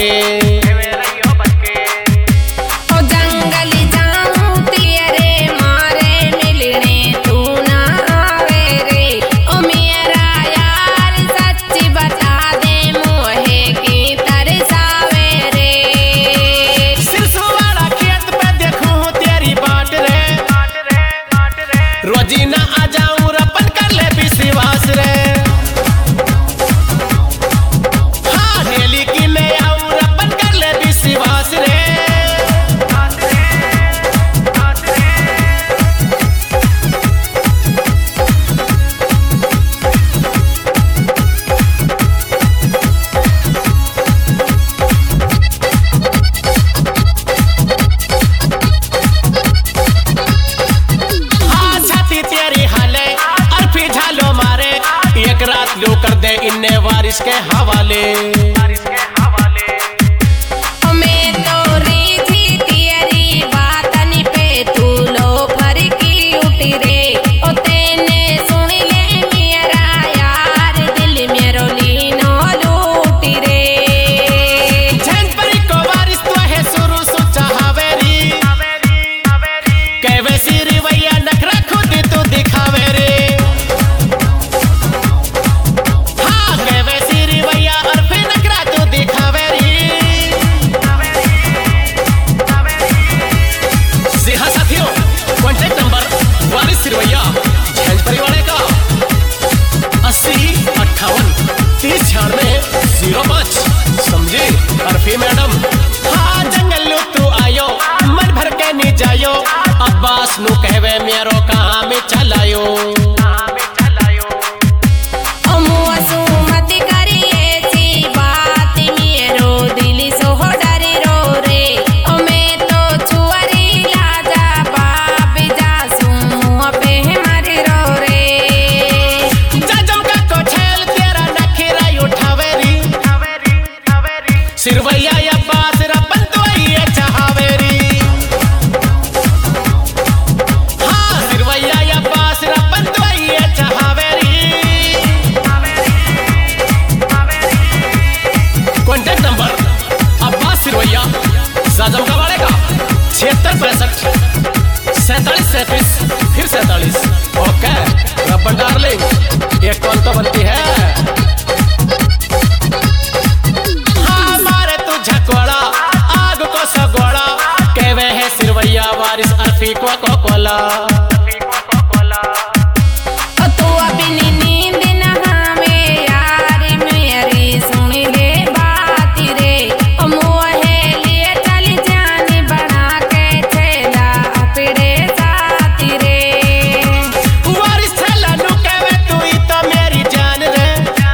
के। रोजीना आ जाऊं रपन कर ले विश्वास रे। हाँ डेली की मैं आऊं रपन कर ले विश्वास रे। लो कर दे इन्ने वारिस के हवाले। मैं तो रीझी तेरी बातन पे तू लो भर की उठी रे। ओ तेने सुन ले मेरा यार दिल मेरो लीनो लूटी रे। झंड परी को वारिस तो है शुरू सोचा हवेरी। कहवे सिरी वैया नखरा खुद तो दिखावे रे। समझी अरफी मैडम। हाँ जंगल लो तू आयो मन भर के नी जायो। अब्बास नु कहवे मेरो कहाँ में चलायो। सिरवैया अब्बास रपन तो ये चाहवेरी। हाँ सिरवैया अब्बास रपन तो ये चाहवेरी। कॉन्टेक्ट नंबर अब्बास सिरवैया साजम का वाले का 76 65 47 37 फिर 47। ओके रपन डार्लिंग एक कॉल तो बनती है। सिरवैया वारिस अरफी को कोला। तू अपनी नींद नहा में यार मेरी सुन ले बात रे। मोहे लिए चल जान बना के चला अपने साथ रे। वारिस चला नु कहवे तू ही तो मेरी जान रे।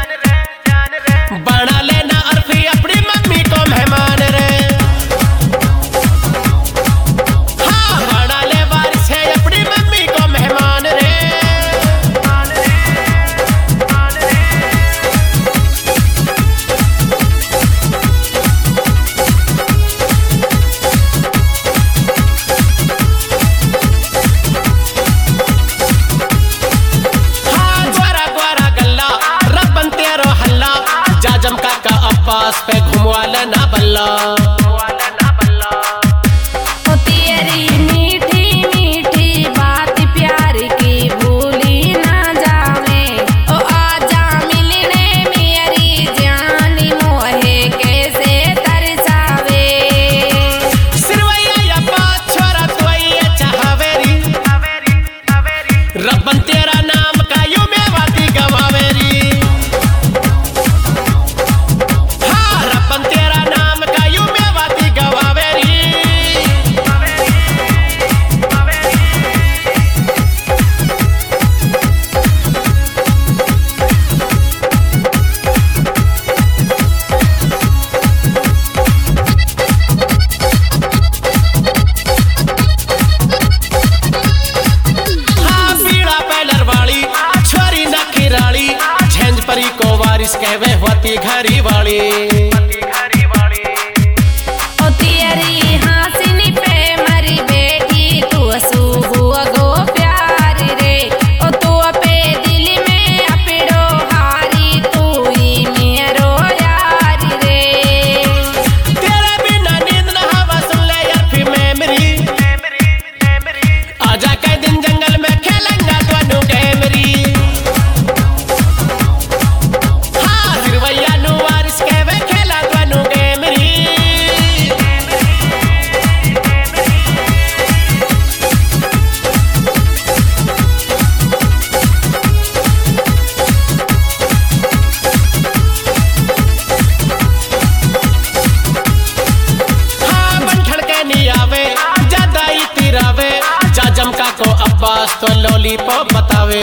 बना लेना अरफी अपनी मम्मी को मेहमान रे। अब्बास पे घुमवाला ना बल्ला। तेरी मीठी मीठी बात प्यार की भूली ना जावे। ओ आजा मिलने मेरी जान मोहे कैसे तरसावे। सिरवैया अब्बास छोरा तो ये चाहवेरी। रब्बन तेरा नाम का यू में वादी गवावेरी। कहवे होती घरी वाली। ओ तेरी हासिन पे मरी बेटी तू सुबह गो प्यार रे। ओ तू पे दिल में अपड़ो हारी तू ही मेरो यार रे। लॉलीपॉप बतावे।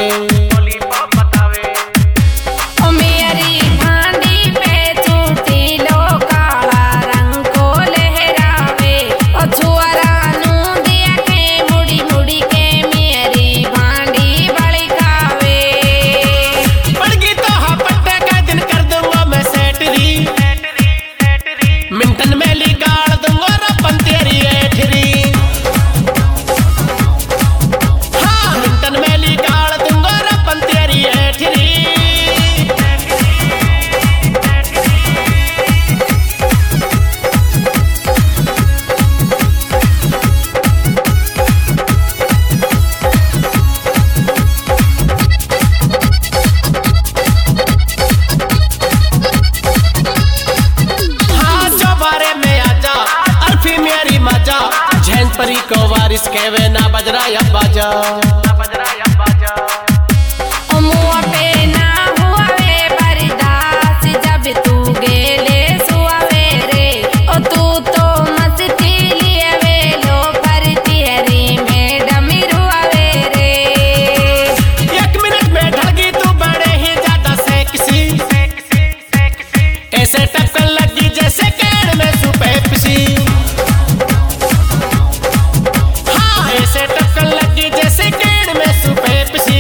ओ मेरी भांडी पे चूटी लो काला रंग को लहरावे। ओ छुआरा नू दिया के मुड़ी मुड़ी के मेरी भांडी बड़कावे। पड़गी तो हाँ पट्टे का दिन कर दूंगा मैं सेटरी, मिंटन में ली गाड़ दूंगा रपन तेरी एठरी। हाँ मिंटन में ली गाड़ दूंगा रपन तेरी एठरी। परी को वारिस कहवे ना बजरा या बाजा। ओ मुआ पे ना हुआ वे बर्दाश्त जब तू गेले सुआवे रे। ओ तू तो मस्ती लिए वे लो पर तेरी मैडम रुआवे रे। 1 मिनट में ढलगी तू बड़े ही ज्यादा सेक्सी, ऐसे टक्कर लगी जैसे केड़ में सुपे पिसी। ऐसे टक्कर लगी जैसे केड़ में सुपे पिसी।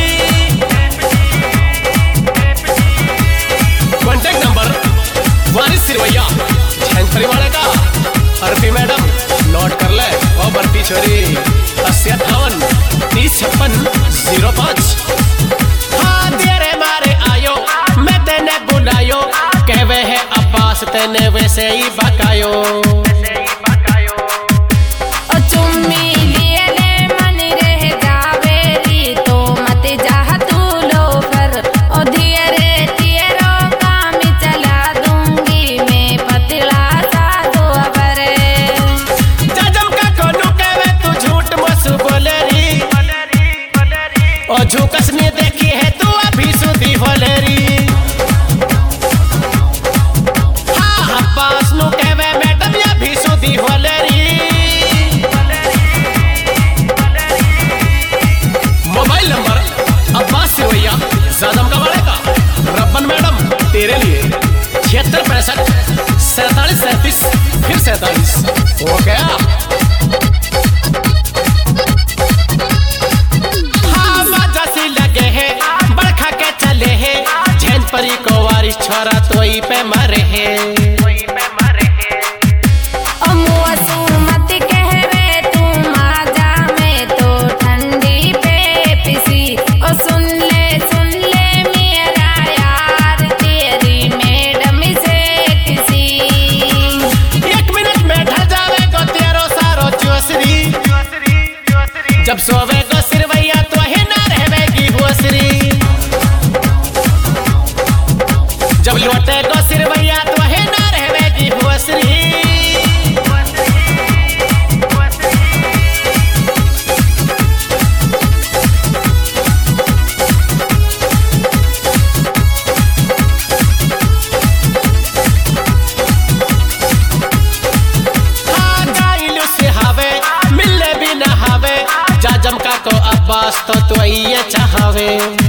कॉन्टेक्ट नंबर वारिस सिरवैया झंझरी वाले का। अरबी मैडम नोट कर ले। ओ बर्फी छोरी 8058 3056 05। हाँ तेरे मारे आयो मैं तेने बुलायो, कहवे है अब्बास तेने वैसे ही बकायो। ओ चुम्मी लिए ले मन रह जावे री तो मत जा तू लो पर। ओ धीरे तेरो काम चला दूंगी मैं पतला सा दोबर। जजम का कोनो कहवे तू झूठ मसु बोलेरी, ओ झूकस ने देखी है तू अभी सुधी होलेरी। हाँ अब्बास नु कहवे मैडम या भी सुधी होलेरी। मोबाइल नंबर अब्बास सिरवैया जादम का वाले का। रब्बन मैडम तेरे लिए 76 65 47 37 फिर 47। हो गया। हाँ मजा सी लगे है बड़खा के चले है, झेन परी को वारिस छोरा तो ही पे मरे है। ओ मुआ सू मत कहवे तू माजा में तो ठंडी पे पिसी। ओ सुन ले मेरा यार तेरी मैडम से किसी। 1 मिनट में ढल जावे को तेरो सारो जोसरी, जब सोवे को सिरवैया तो ही ना रहवेगी होसरी। जब लौटे को सिरवैया तो ही ना रहवेगी होसरी। हाँ गाइलू से हावे मिलने भी न हावे, जाजम का को अब्बास तो ये चाहवे।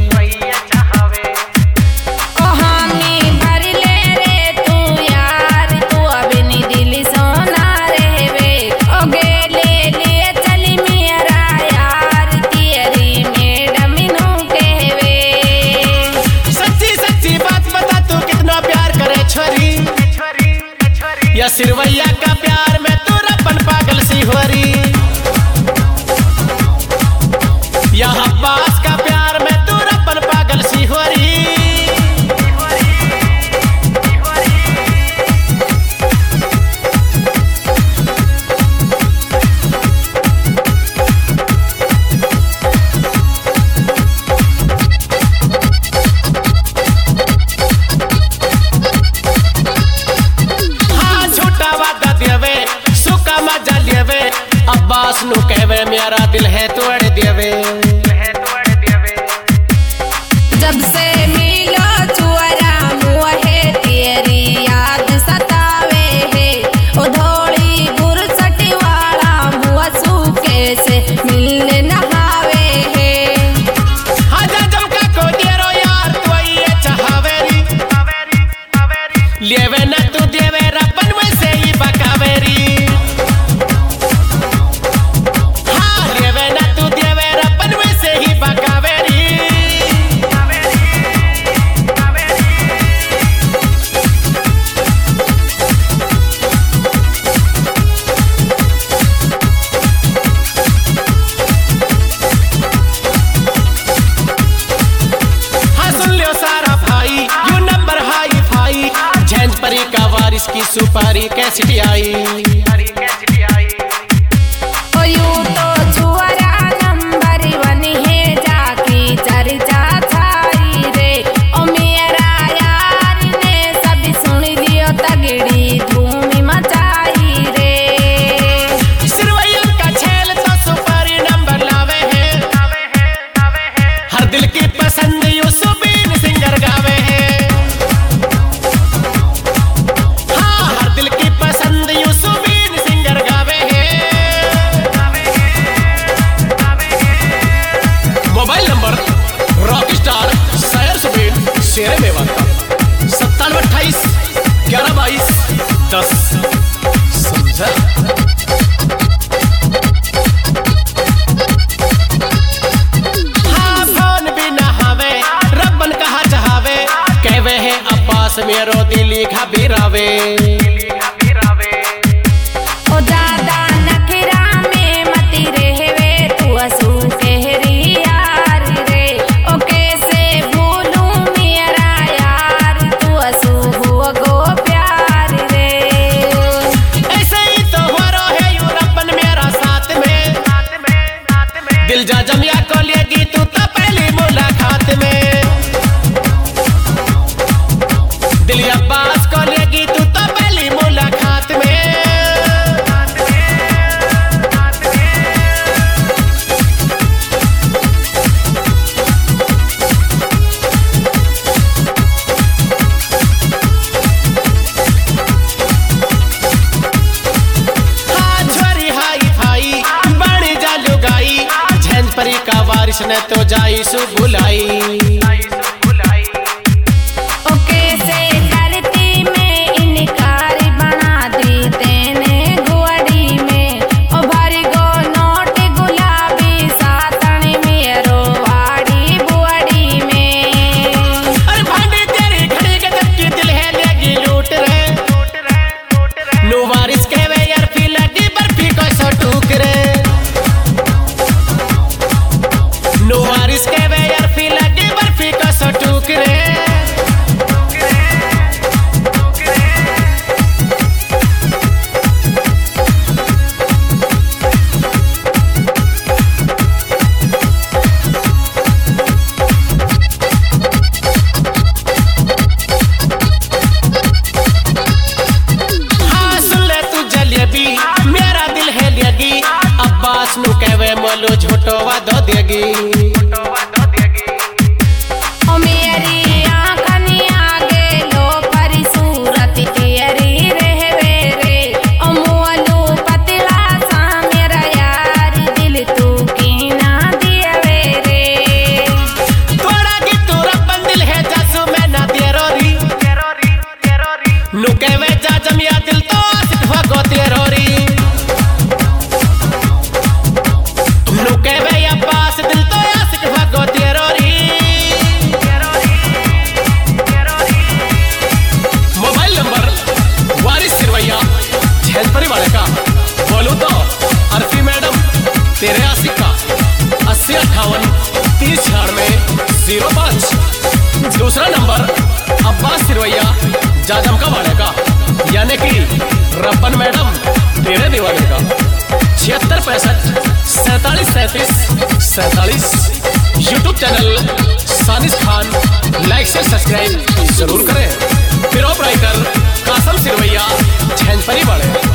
ओ हामी भर ले रे तू यार तू अपनी दिल सोना रहवे। ओ गेले ले चली मेरा यार तेरी मैडम नू कहवे। सच्ची सच्ची बात बता तू कितना प्यार करे छोरी, या सिरवैया का प्यार में तू रपन पागल सी होरी, या अब्बास का प्यार में तू सुपारी कैसी आई। यू तो छुआरा नंबर 1 है जाकी चर्चा छाई रे। ओ मेरा यार ने सब सुन लियो तगड़ी धूम मचाई रे। सिरवैया का छेल तो सुपारी नंबर लावे है, हर दिल की पसंद यूसुफीन सिंगर गावे है। हाँ, हर दिल की पसंद यूसुफीन सिंगर गावे है। मोबाइल नंबर रॉक स्टार शायर सुबीन शेरे मेवात का 9728 1122 10। समझा? हाँ, फोन भी ना हावे रब्बन कहा चाहवे, कहवे है अब्बास मेरो दिली घबीरावे। ओ दादा नखरा में मती रहवे तू असू कहरी यार रे। ओ कैसे भूलूं मेरा यार तू असू हुआ गो प्यार रे। ऐसे ही तो हो रो है यू रब्बन मेरा साथ में, दिल जा जमिया को लेगी तू तो पहली मुलाकात में। दिल अब्बास को लेगी तू तो पहली मुलाकात में। हाँ, छोरी हाई फाई बड़ी जालू गाई, झंझ परी का बारिश ने तो जाई सु बुलाई। ओ कैसे धरती में इनकार बना दी तेने गुआड़ी में। ओ भरी गो नोट गुलाबी सातन मेरो वाड़ी बुआड़ी में। अरे भांडी तेरी घड़ी के जब की दिल है लेगी लूट रे। नो वारिस कहवे यार फी लगी बर्फी को सो टूक रे। नो वारिस कहवे यार फी लगी बर्फी को सो टूक रे। हाँ, सुन ले तू जलेबी मेरा दिल है लेगी, अब्बास नु कहवे मोलो झूठो वादो देगी। ओ मेरी आँखन आगे लो परी सूरत तेरी रहवे रे। ओ मोलू पतला सा मेरा यार दिल तू की ना दियवे रे। तोड़ा की तू रब्बन दिल है जसु में ना तेरोरी, नु कहवे जा जमिया दिल तो आसिक भगो तेरोरी। नु कहवे अब्बास दिल तो आसिक भगो तेरोरी। मोबाइल नंबर वारिस सिरवैया झेलपरी वाले का बोलू तो अरफी मैडम तेरे आसिक का 8058 30 05। दूसरा नंबर अब्बास सिरवैया जाजम का वाले का, यानी कि रब्बन मैडम तेरे दीवाने का 7665 4737 47। यूट्यूब चैनल सानिस खान लाइक से सब्सक्राइब जरूर करें। फिर ऑपरेटर कासम सिरवैया झंझपरी वाले।